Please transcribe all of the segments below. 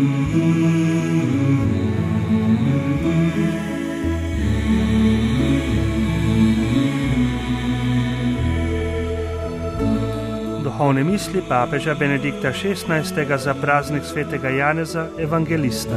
Duhovne misli papeža Benedikta XVI. Za praznik svetega Janeza Evangelista.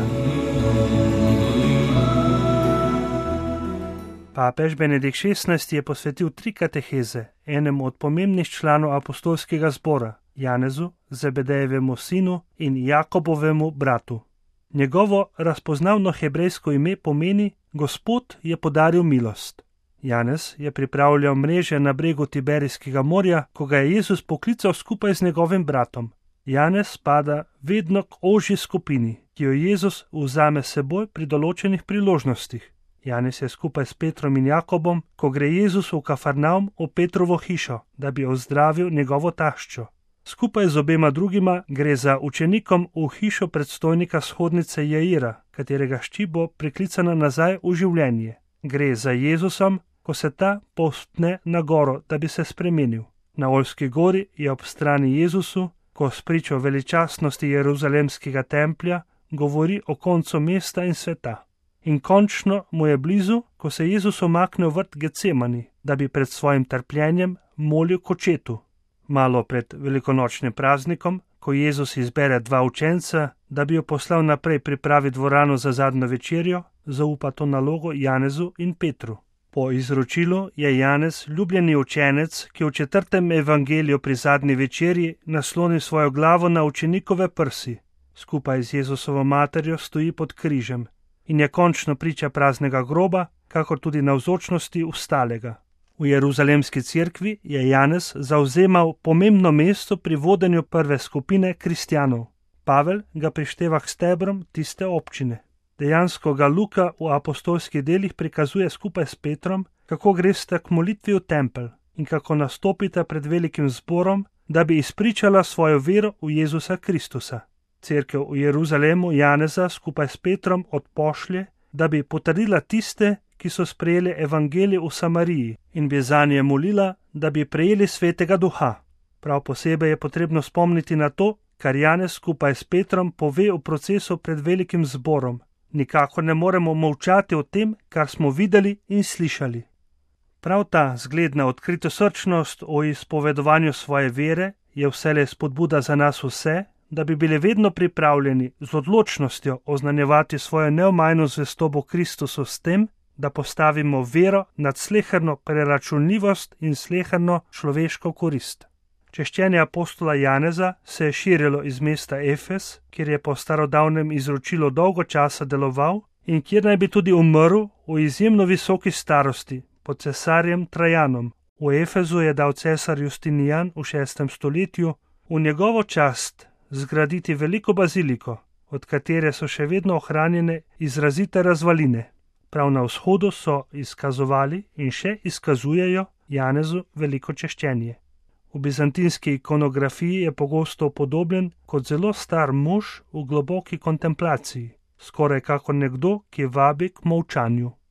Papež Benedikt XVI. Je posvetil 3 kateheze enemu od pomembnih članov apostolskega zbora, Janezu, Zebedejevemu sinu in Jakobovemu bratu. Njegovo razpoznavno hebrejsko ime pomeni Gospod je podaril milost. Janez je pripravljal mreže na bregu Tiberijskega morja, ko ga je Jezus poklical skupaj z njegovim bratom. Janez spada vedno k ožji skupini, ki jo Jezus vzame s seboj pri določenih priložnostih. Janez je skupaj s Petrom in Jakobom, ko gre Jezus v Kafarnaum v Petrovo hišo, da bi ozdravil njegovo taščo. Skupaj z obema drugima gre za učenikom v hišo predstojnika shodnice Jaira, katerega hči bo priklicana nazaj v življenje. Gre za Jezusom, ko se ta povzpne na goro, da bi se spremenil. Na Oljski gori je ob strani Jezusu, ko spričo veličastnosti Jeruzalemskega templja govori o koncu mesta in sveta. In končno mu je blizu, ko se Jezus omakne v vrt Getsemani, da bi pred svojim trpljenjem molil k očetu. Malo pred velikonočnim praznikom, ko Jezus izbere 2 učenca, da bi jo poslal naprej pripraviti dvorano za zadnjo večerjo, zaupa to nalogo Janezu in Petru. Po izročilu je Janez ljubljeni učenec, ki v 4. evangeliju pri zadnji večerji nasloni svojo glavo na učenikove prsi. Skupaj z Jezusovo materjo stoji pod križem in je končno priča praznega groba, kakor tudi navzočnosti ustalega. V Jeruzalemski cerkvi je Janez zavzemal pomembno mesto pri vodenju prve skupine kristjanov. Pavel ga prišteva k stebrom tiste občine. Dejansko ga Luka v apostolskih delih prikazuje skupaj s Petrom, kako gresta k molitvi v tempelj in kako nastopita pred velikim zborom, da bi izpričala svojo vero v Jezusa Kristusa. Cerkev v Jeruzalemu Janeza skupaj s Petrom odpošlje, da bi potrdila tiste, ki so sprejeli evangelij v Samariji in bi zanje molila, da bi prejeli svetega duha. Prav posebej je potrebno spomniti na to, kar Janez skupaj s Petrom pove v procesu pred velikim zborom. Nikakor ne moremo molčati o tem, kar smo videli in slišali. Prav ta zgledna odkritosrčnost o izpovedovanju svoje vere je vselej spodbuda za nas vse, da bi bili vedno pripravljeni z odločnostjo oznanjevati svojo neomajno zvestobo Kristusu s tem, da postavimo vero nad sleherno preračunljivost in sleherno človeško korist. Češčenje apostola Janeza se je širilo iz mesta Efes, kjer je po starodavnem izročilu dolgo časa deloval in kjer naj bi tudi umrl v izjemno visoki starosti pod cesarjem Trajanom. V Efezu je dal cesar Justinijan v 6. stoletju v njegovo čast zgraditi veliko baziliko, od katere so še vedno ohranjene izrazite razvaline. Prav na vzhodu so izkazovali in še izkazujejo Janezu veliko češčenje. V bizantinski ikonografiji je pogosto upodobljen kot zelo star mož v globoki kontemplaciji, skoraj kakor nekdo, ki vabi k molčanju.